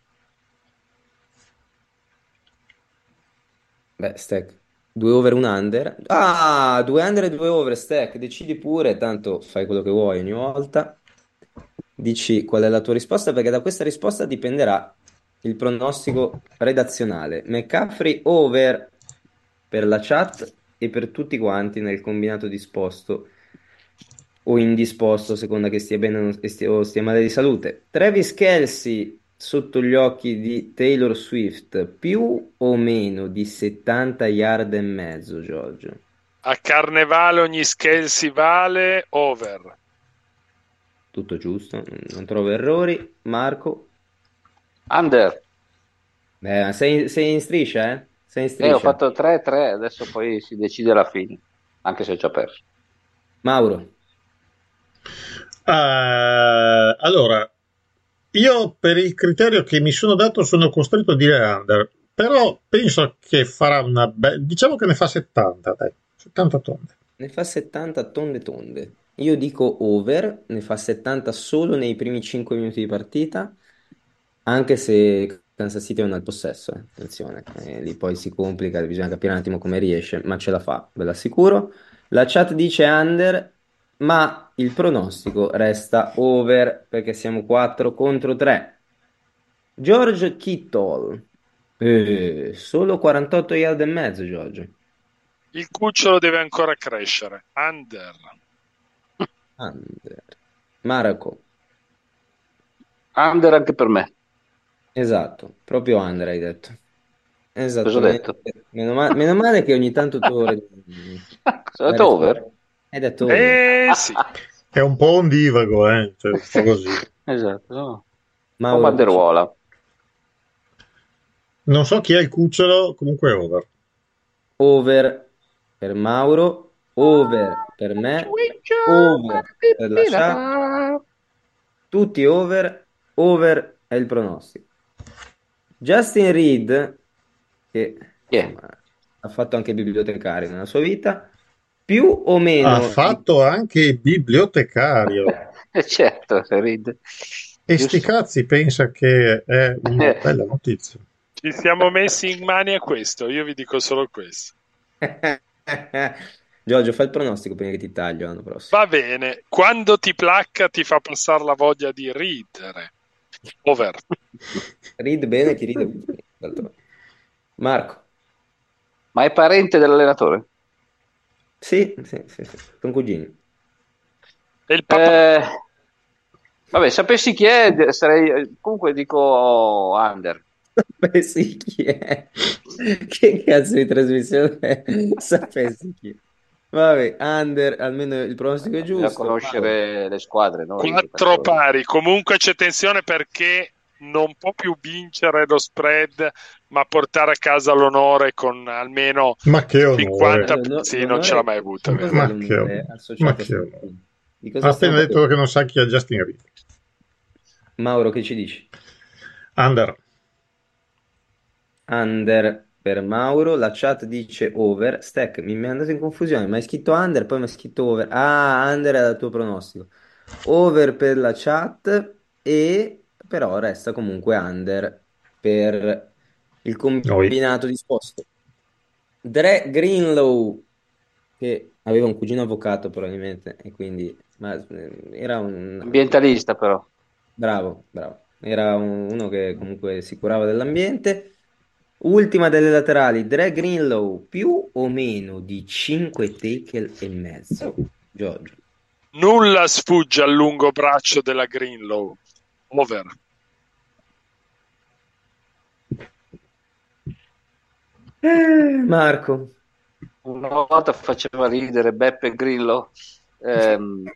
Beh, stack. Due over, un under. Ah, due under e due over, stack. Decidi pure, tanto fai quello che vuoi ogni volta. Dici qual è la tua risposta, perché da questa risposta dipenderà il pronostico redazionale. McCaffrey over per la chat e per tutti quanti nel combinato disposto o indisposto, a seconda che stia bene o stia, o stia male di salute. Travis Kelce sotto gli occhi di Taylor Swift, più o meno di settanta yard e mezzo, Giorgio? A Carnevale ogni scale si vale, over. Tutto giusto, non trovo errori. Marco? Under. Eh, sei, sei in striscia, eh? Sei in Eh, striscia. ho fatto tre tre, adesso poi si decide alla fine, anche se ho già perso. Mauro? Eh, allora, io per il criterio che mi sono dato sono costretto a dire under, però penso che farà una bella... diciamo che ne fa settanta, dai, settanta tonde. Ne fa settanta tonde tonde. Io dico over, ne fa settanta solo nei primi cinque minuti di partita. anche se Kansas City non ha il possesso, eh, attenzione, eh, lì poi si complica, bisogna capire un attimo come riesce, ma ce la fa, ve l'assicuro. La chat dice under, ma il pronostico resta over, perché siamo quattro contro tre. George Kittle, eh, solo quarantotto yard e mezzo, George. Il cucciolo deve ancora crescere. Under. Under. Marco. Under anche per me. Esatto, proprio under hai detto. Cosa ho Esattamente. detto? Meno, ma- meno male che ogni tanto tu Cosa ho detto over? Hai detto over. Eh sì. È un po' ondivago, eh? Cioè, un po' così. Esatto. No. Un po' Mauro, banderuola. Non so chi è il cucciolo, comunque è over. over per Mauro, over per me, over per la chat, tutti over, over è il pronostico. Justin Reed, che Yeah. insomma, ha fatto anche il bibliotecario nella sua vita, più o meno Ha fatto anche il bibliotecario. Eh, certo, Reed. E Giusto. sti cazzi pensa che è una Eh. bella notizia. Ci siamo messi in mani a questo, io vi dico solo questo. Giorgio, fai il pronostico prima che ti taglio l'anno prossimo. Va bene, quando ti placca ti fa passare la voglia di ridere. Over. Reed bene, chi ride d'altronde. Marco. Ma è parente dell'allenatore? Sì, sì, sì, sì. Sono cugini. E il papà Eh, vabbè, sapessi chi è, de- sarei comunque dico under. Sapessi chi è? Che cazzo di trasmissione è? Sapessi chi è? Vabbè, under, almeno il pronostico è Bisogna giusto. conoscere le squadre, no? I quattro giocatori. pari. Comunque c'è tensione perché non può più vincere lo spread, ma portare a casa l'onore con almeno Ma che onore. cinquanta. L'onore- Sì, non ce l'ha mai avuta. l'onore- vero? Ma l'onore che onore. associato Ma a che sto- onore. Di Ha cosa appena stiamo detto parlando? che non sa chi è Justin Reed. Mauro, che ci dici? Under. Under per Mauro, la chat dice over. Stack, mi mi è andato in confusione, ma hai scritto under, poi mi hai scritto over. Ah, under era il tuo pronostico. Over per la chat e però resta comunque under per il combinato disposto. Dre Greenlow, che aveva un cugino avvocato probabilmente, e quindi ma, eh, era un Ambientalista però. bravo, bravo. Era un- uno che comunque si curava dell'ambiente. Ultima delle laterali, Dre Greenlow, più o meno di cinque tackle e mezzo. Giorgio. Nulla sfugge al lungo braccio della Greenlow. Over. Eh, Marco. Una volta faceva ridere Beppe Grillo. Ehm,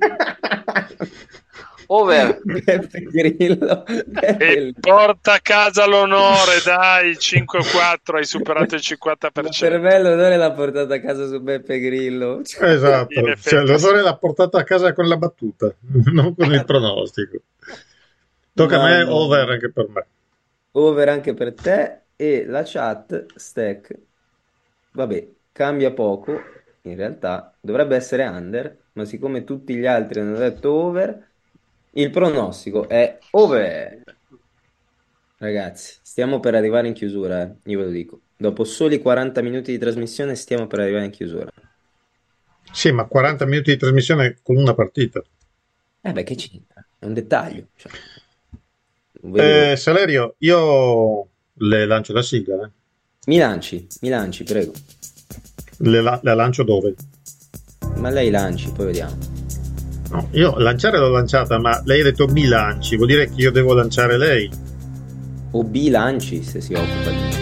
over. Beppe Grillo. E porta a casa l'onore, dai, cinque quattro, hai superato il cinquanta per Per cento. me l'odore l'ha portato a casa su Beppe Grillo. Esatto, In effetti cioè, sì. l'odore l'ha portato a casa con la battuta, non con il pronostico. Tocca a me, No, no. over anche per me. Over anche per te e la chat stack. Vabbè, cambia poco. In realtà dovrebbe essere under, ma siccome tutti gli altri hanno detto over, il pronostico è over. Ragazzi, stiamo per arrivare in chiusura, eh, io ve lo dico. Dopo soli quaranta minuti di trasmissione stiamo per arrivare in chiusura. Sì, ma quaranta minuti di trasmissione con una partita. Eh beh, che c'entra? È un dettaglio. Cioè, non vedo- Eh, Salerio, io le lancio la sigla, eh. Mi lanci, mi lanci, prego. Le la, la lancio dove? Ma lei lanci, poi vediamo. No, io lanciare l'ho lanciata, ma lei ha detto mi lanci, vuol dire che io devo lanciare lei. O B lanci se si occupa di...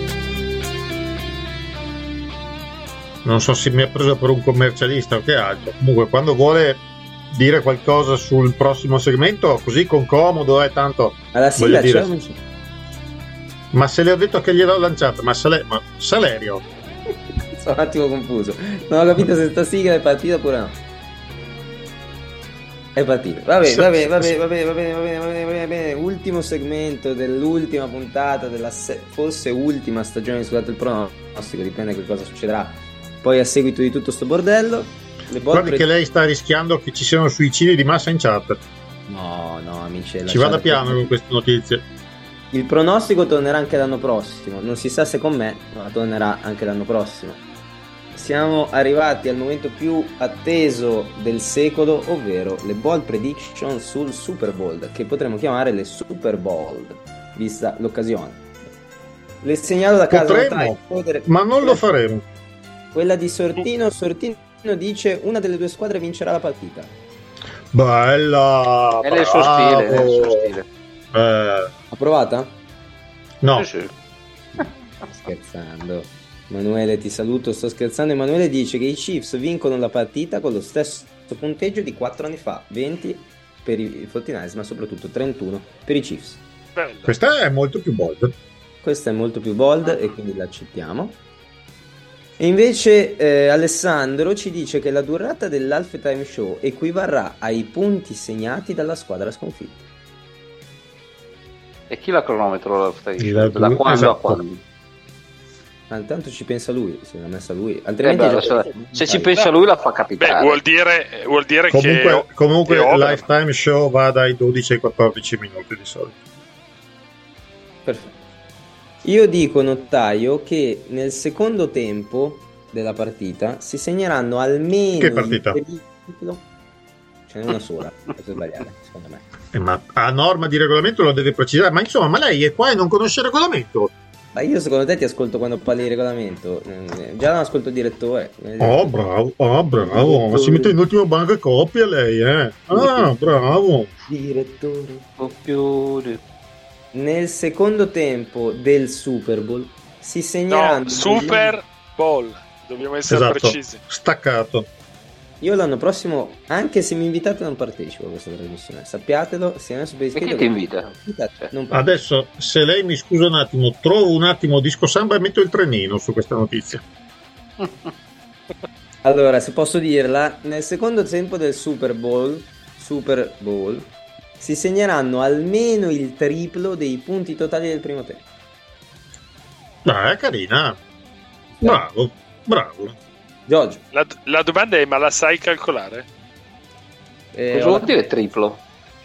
Non so se mi ha preso per un commercialista o che altro. Comunque, quando vuole dire qualcosa sul prossimo segmento, così con comodo, è tanto. Alla sigla voglio dire- c'è o non c'è? Ma se le ho detto che gliel'ho lanciata, ma, Sale- ma Salerio, Sono un attimo confuso. Non ho capito se sta sigla è partita oppure no. È partita. Vabbè, vabbè, vabbè, vabbè, va bene, va bene, va bene, va bene, va bene. Ultimo segmento dell'ultima puntata della se- forse ultima stagione, scusate il pronostico, dipende che cosa succederà. Poi a seguito di tutto sto bordello, le guardi bolle- che lei sta rischiando che ci siano suicidi di massa in chat. No, no, amici, Ci vada piano con queste notizie. Il pronostico tornerà anche l'anno prossimo, non si sa se con me, ma tornerà anche l'anno prossimo. Siamo arrivati al momento più atteso del secolo, ovvero le bold prediction sul Super Bowl, che potremmo chiamare le Super Bowl, vista l'occasione. Le segnalo da casa. Potremmo, ma non lo faremo. Quella di Sortino, Sortino dice una delle due squadre vincerà la partita. Bella, È nel suo stile, è nel suo bravo. stile. Eh, Approvata? no, Sì, sì. Scherzando. Emanuele, ti saluto, sto scherzando. Emanuele dice che i Chiefs vincono la partita con lo stesso punteggio di quattro anni fa, venti per i quarantanovers, ma soprattutto trentuno per i Chiefs. Bello. questa è molto più bold. Questa è molto più bold e quindi l'accettiamo. E invece eh, Alessandro ci dice che la durata dell'halftime show equivarrà ai punti segnati dalla squadra sconfitta. E chi la cronometro? La Il- da quando esatto. a quando? Ma intanto ci pensa lui, se l'ha messa lui. Eh Altrimenti beh, è già- se, se ci pensa lui la fa Beh, capitare. vuol dire, vuol dire Comunque, che comunque che il Over- lifetime show va dai dodici ai quattordici minuti di solito. Perfetto. Io dico, notaio, che nel secondo tempo della partita si segneranno almeno Che partita? il triplo. Ce n'è una sola, questo è sbagliato, secondo me. Eh, ma a norma di regolamento lo deve precisare. Ma insomma, ma lei è qua e non conosce il regolamento. Ma io secondo te ti ascolto quando parli di regolamento? Eh, Già non ascolto il direttore. Eh, Oh, bravo, oh, bravo. Ma si mette in ultima banca coppia lei, eh. Ah, bravo. Direttore. Copione. Nel secondo tempo del Super Bowl si segneranno... no, Super Bowl, dobbiamo essere Esatto, precisi. staccato. Io l'anno prossimo, anche se mi invitate, non partecipo a questa trasmissione. Sappiatelo, se non è super E chi iscritto... ti invita? Invitate, non partecipo. Adesso, se lei mi scusa un attimo, trovo un attimo disco samba e metto il trenino su questa notizia. Allora, se posso dirla, nel secondo tempo del Super Bowl, Super Bowl, si segneranno almeno il triplo dei punti totali del primo tempo. Ah, è carina. Bravo, bravo. Giorgio, La, la domanda è: ma la sai calcolare? eh, Cosa ho vuol la- dire triplo?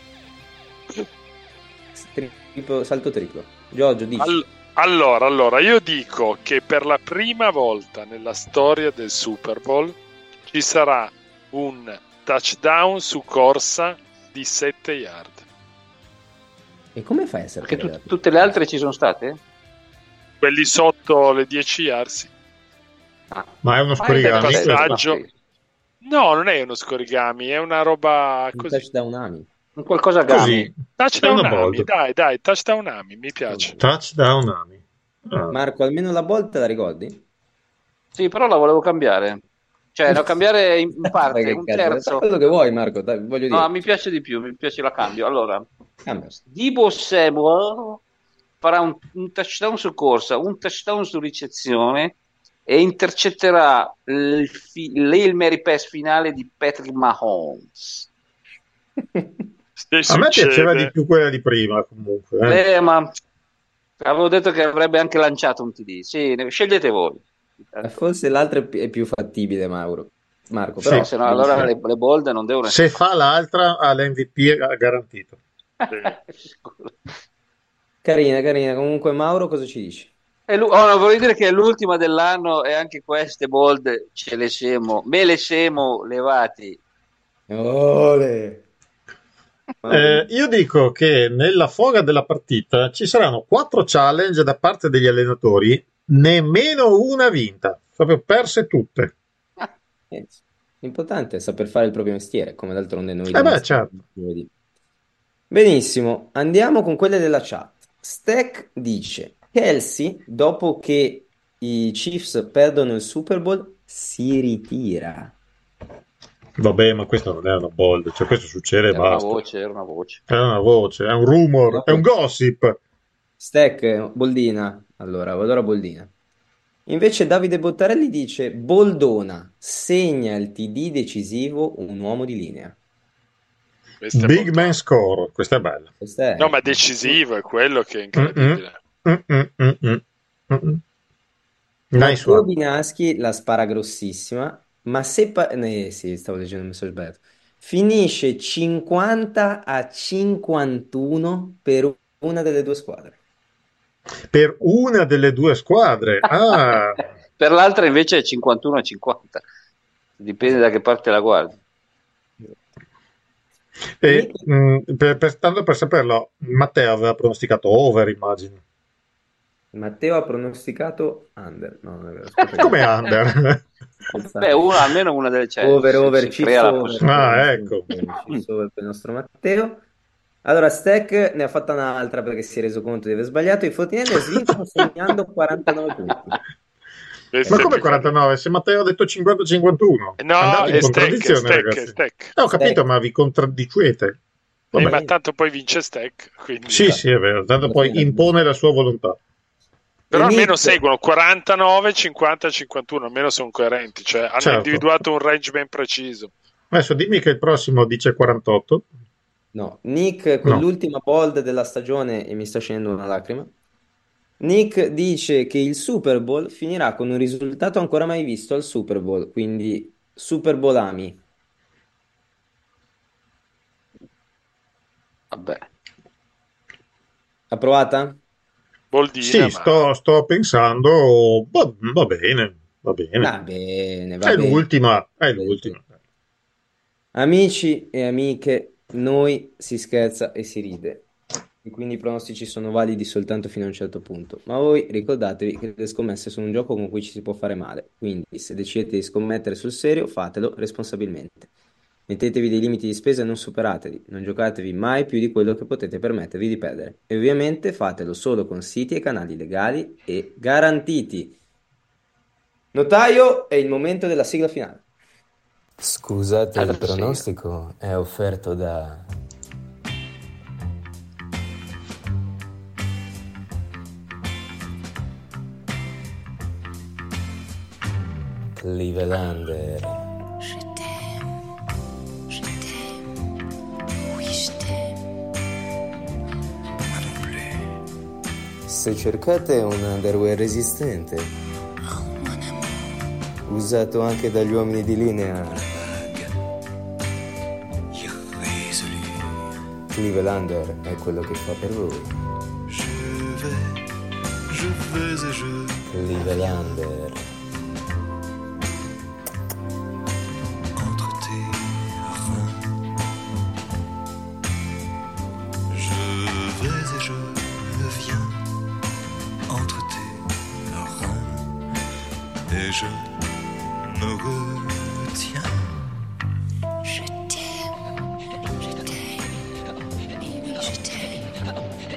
triplo- salto triplo. Giorgio, dici. All- allora, allora, io dico che per la prima volta nella storia del Super Bowl ci sarà un touchdown su corsa di sette yard. E come fai a essere Perché tu- tutte le altre ci sono state? Quelli sotto le dieci yard, sì. Ma è uno scorigami. il questo? passaggio. No, non è uno scorigami, è una roba un così. touchdown Ami? Un qualcosa a Così. gambe. Touchdown È una Ami, bold. dai, dai, touchdown Ami, mi piace. Touchdown Ami. Ah. Marco, almeno la volta la ricordi? Sì, però la volevo cambiare. Cioè, no, cambiare in in parte, Che un cazzo, fai terzo. quello che vuoi, Marco, dai, voglio dire. No, mi piace di più, mi piace la cambio. Allora, Cambia. Dibo Samuel farà un, un touchdown su corsa, un touchdown su ricezione e intercetterà il fi- l'Hail Mary Pass finale di Patrick Mahomes. Se A me succede- piaceva di più quella di prima, comunque. eh. Eh, ma avevo detto che avrebbe anche lanciato un T D. Sì, ne- scegliete voi. Eh, Forse l'altro è pi- è più fattibile, Mauro. Marco, Sì. però... Se no, allora le, le bold non devono Se essere fa l'altra, ha l'M V P garantito. sicuro. Carina, carina. Comunque, Mauro, cosa ci dici? E lu- oh, no, vorrei dire che è l'ultima dell'anno e anche queste bold ce le siamo, me le siamo levati. Ole! Eh, io dico che nella foga della partita ci saranno quattro challenge da parte degli allenatori, nemmeno una vinta, proprio perse tutte. Eh, L'importante è saper fare il proprio mestiere, come d'altronde noi Eh lo beh, mestiere certo. giovedì. Benissimo, andiamo con quelle della chat. Stack dice: Kelsey, dopo che i Chiefs perdono il Super Bowl, si ritira. Vabbè, ma questa non è una bold, cioè questo succede e Era una basta. voce, era una voce. È una voce, è un rumor, è un gossip. Stack, Boldina. Allora, vado a Boldina. Invece Davide Bottarelli dice: Boldona, segna il T D decisivo un uomo di linea. Questa è Big molto- man score, questa è bella. Questa è... No, ma decisivo è quello che è incredibile. Mm, mm, mm, mm, mm. Nice Matteo one. Binaschi la spara grossissima, ma se... pa- eh, sì, stavo leggendo il messaggio sbagliato. Finisce cinquanta a cinquantuno per una delle due squadre. Per una delle due squadre. Ah. Per l'altra invece è cinquantuno a cinquanta. Dipende da che parte la guardi. E, mh, per, per, tanto per saperlo, Matteo aveva pronosticato over, immagino. Matteo ha pronosticato under. No, non è vero. Aspetta, Come under? Beh, uno, almeno una delle certe. Over, over, si ci crea la over. possibilità. Ah, ecco. Ci over per il nostro Matteo. Allora, Stack ne ha fatta un'altra perché si è reso conto di aver sbagliato. I forty-niners vincono segnando quarantanove punti. Ma come quarantanove? Se Matteo ha detto cinquanta cinquantuno. No, andate è in Stack, contraddizione, Stack, ragazzi. Stack. Eh, ho capito, Stack. ma vi contraddicete. Eh, Vabbè. ma tanto poi vince Stack. Quindi... Sì, sì, è vero. Tanto poi impone la sua volontà. Però E almeno Nick- seguono quarantanove, cinquanta, cinquantuno, almeno sono coerenti, cioè hanno Certo. individuato un range ben preciso. Adesso dimmi che il prossimo dice quarantotto. No, Nick con No. l'ultima bold della stagione, e mi sta scendendo una lacrima. Nick dice che il Super Bowl finirà con un risultato ancora mai visto al Super Bowl, quindi Super Bowlami. Vabbè. Approvata? Boldina, Sì, ma... sto, sto pensando. Va, va bene, va bene. Va bene, va È bene. l'ultima, è l'ultima. Amici e amiche, noi si scherza e si ride. E quindi i pronostici sono validi soltanto fino a un certo punto. Ma voi ricordatevi che le scommesse sono un gioco con cui ci si può fare male. Quindi se decidete di scommettere sul serio, fatelo responsabilmente. Mettetevi dei limiti di spesa e non superateli. Non giocatevi mai più di quello che potete permettervi di perdere. E ovviamente fatelo solo con siti e canali legali e garantiti. Notaio, è il momento della sigla finale. Scusate, Allora, il pronostico è offerto da Clevelander. Je t'aime, je t'aime, oui je t'aime. Moi non plus. Se cercate un underwear resistente, Oh mon amour, usato anche dagli uomini di linea, irrésolu. Clevelander è quello che fa per voi. Je vais, je vais et je Clevelander. entre tes reins. Je vais et je viens entre tes reins. Et je me retiens. je t'aime, je t'aime, oui oui je t'aime.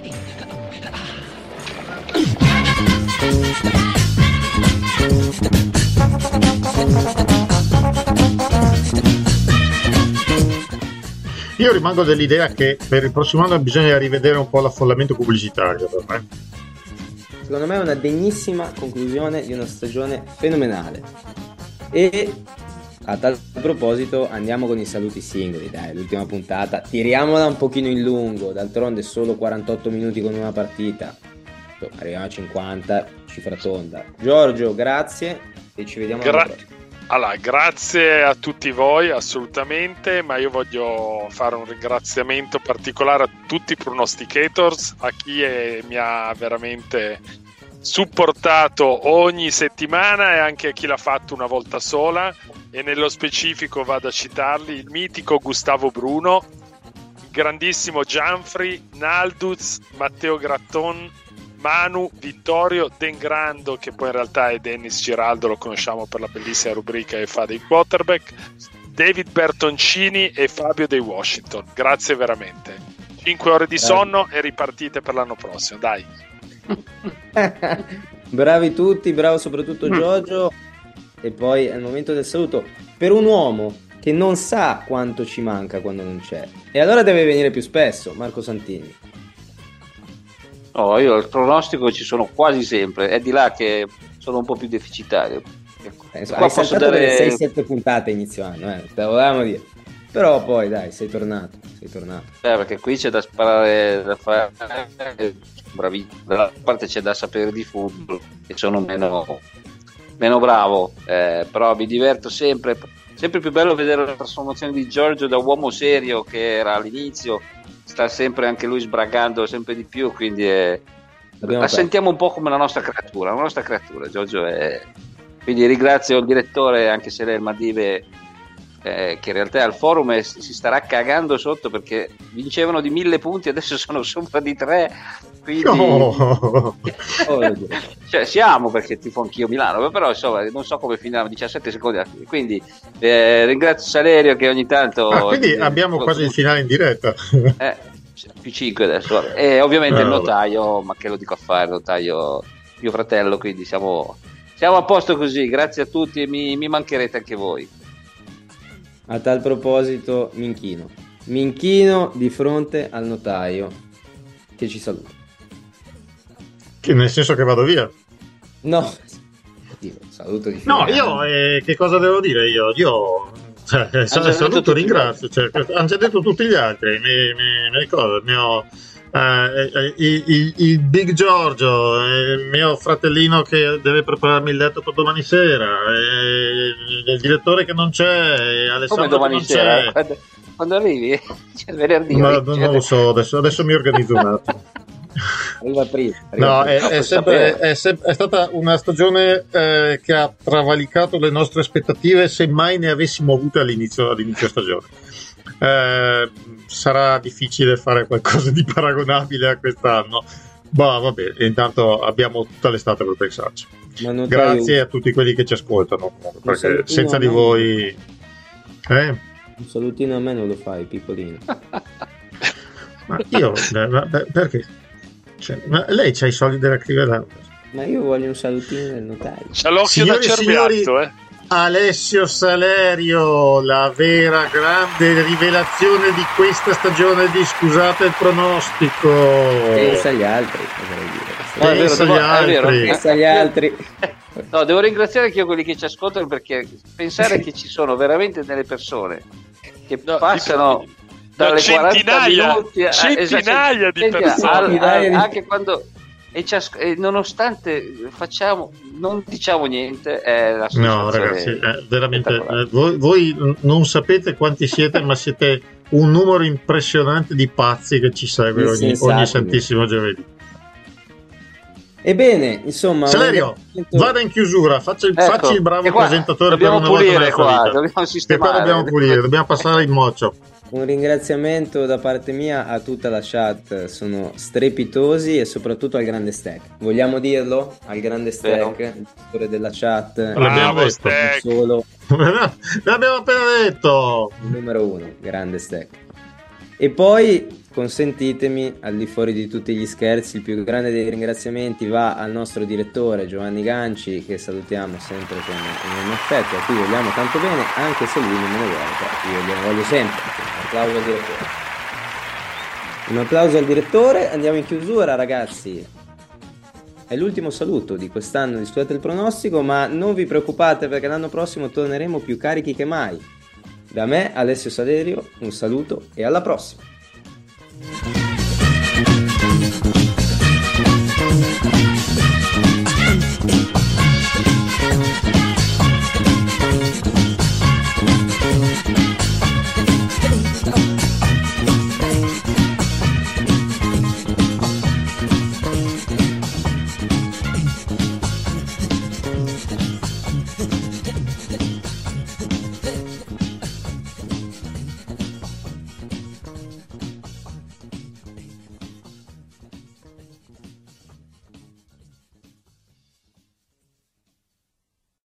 Io rimango dell'idea che per il prossimo anno bisogna rivedere un po' l'affollamento pubblicitario per me. Secondo me è una degnissima conclusione di una stagione fenomenale. E a tal proposito andiamo con i saluti singoli, dai, l'ultima puntata. Tiriamola un pochino in lungo, d'altronde solo quarantotto minuti con una partita. Arriviamo a cinquanta, cifra tonda. Giorgio, grazie e ci vediamo Gra- alla prossima. Allora, grazie a tutti voi, assolutamente, ma io voglio fare un ringraziamento particolare a tutti i pronosticators, a chi è- mi ha veramente supportato ogni settimana e anche a chi l'ha fatto una volta sola, e nello specifico vado a citarli: il mitico Gustavo Bruno, il grandissimo Gianfri, Nalduz, Matteo Gratton, Manu, Vittorio Dengrando, che poi in realtà è Dennis Giraldo, lo conosciamo per la bellissima rubrica e fa dei quarterback, David Bertoncini e Fabio dei Washington. Grazie veramente. cinque ore di sonno e ripartite per l'anno prossimo, dai. Bravi tutti, bravo soprattutto Giorgio. E poi è il momento del saluto per un uomo che non sa quanto ci manca quando non c'è, e allora deve venire più spesso, Marco Santini. No, io al pronostico ci sono quasi sempre, è di là che sono un po' più deficitario. Eh, Qua hai posso saltato dare- le sei sette puntate a inizio anno, eh, te lo volevamo dire. Però poi dai, sei tornato, sei tornato. Eh, perché qui c'è da sparare, da fare, bravissimo. Dall'altra parte c'è da sapere di football e sono meno, meno bravo, eh, però mi diverto sempre. Sempre più bello vedere la trasformazione di Giorgio da uomo serio che era all'inizio, sta sempre anche lui sbragando sempre di più, quindi è, la perso. Sentiamo un po' come la nostra creatura, la nostra creatura, Giorgio è... Quindi ringrazio il direttore, anche se lei è il Maldive, eh, che in realtà al forum è, si starà cagando sotto perché vincevano di mille punti, adesso sono sopra di tre, quindi oh. Cioè, siamo, perché tifo anch'io Milano, però insomma non so come finirà diciassette secondi, quindi eh, ringrazio Salerio che ogni tanto ah, quindi eh, abbiamo quasi il finale in diretta, eh, più cinque adesso, e ovviamente no, il notaio, ma che lo dico a fare, il notaio mio fratello, quindi siamo siamo a posto così, grazie a tutti e mi, mi mancherete anche voi. A tal proposito mi inchino mi inchino di fronte al notaio che ci saluta. Che nel senso che vado via? No, io saluto di no, io eh, che cosa devo dire io? Io cioè, saluto, ringrazio, cioè, hanno già detto tutti gli altri, mi, mi, mi ricordo, il mio eh, il, il, il Big Giorgio, il mio fratellino che deve prepararmi il letto per domani sera, eh, il direttore che non c'è, Alessandro come domani che non sera? c'è. Quando, quando arrivi? Cioè, venerdì? Ma, non lo so, adesso, adesso mi organizzo un attimo. Arriva prima, arriva no, prima. È, è, sempre, è, sempre, è stata una stagione eh, che ha travalicato le nostre aspettative, se mai ne avessimo avute all'inizio, all'inizio stagione. Eh, sarà difficile fare qualcosa di paragonabile a quest'anno. Bah, vabbè, intanto abbiamo tutta l'estate per pensarci. Grazie a tutti quelli che ci ascoltano, perché senza di voi eh? un salutino a me non lo fai, piccolino. Ma io ma, perché? Cioè, ma lei c'ha i soldi della Cleveland? Ma io voglio un salutino del notaio. C'ha l'occhio da cerbiatto, eh. Alessio Salerio, la vera grande rivelazione di questa stagione di Scusate il pronostico. Pensa agli altri, vorrei dire. Pensa agli altri. Pensa agli altri. No, devo ringraziare anche io quelli che ci ascoltano, perché pensare che ci sono veramente delle persone che no, passano di... dalle quaranta minuti a centinaia di persone al, al, anche quando e, cias- e nonostante facciamo non diciamo niente, è la no ragazzi eh, veramente eh, voi, voi non sapete quanti siete, ma siete un numero impressionante di pazzi che ci segue ogni, ogni santissimo giovedì. Ebbene, insomma, Salerio, momento... vada in chiusura, faccia il, ecco, facci il bravo qua, presentatore per una volta nella qua, vita. Dobbiamo sistemare, che qua dobbiamo pulire, dobbiamo passare il moccio. Un ringraziamento da parte mia a tutta la chat, sono strepitosi, e soprattutto al grande Stack. Vogliamo dirlo? Al grande Stack, il direttore della chat. L'abbiamo detto. Solo. L'abbiamo appena detto. Il numero uno, grande Stack. E poi consentitemi, al di fuori di tutti gli scherzi, il più grande dei ringraziamenti va al nostro direttore Giovanni Ganci, che salutiamo sempre con un affetto, a cui vogliamo tanto bene, anche se lui non me ne vuole, io gliene voglio sempre. Un applauso al direttore. Un applauso al direttore, andiamo in chiusura ragazzi. È l'ultimo saluto di quest'anno di Scusate il pronostico, ma non vi preoccupate perché l'anno prossimo torneremo più carichi che mai. Da me, Alessio Salerio, un saluto e alla prossima.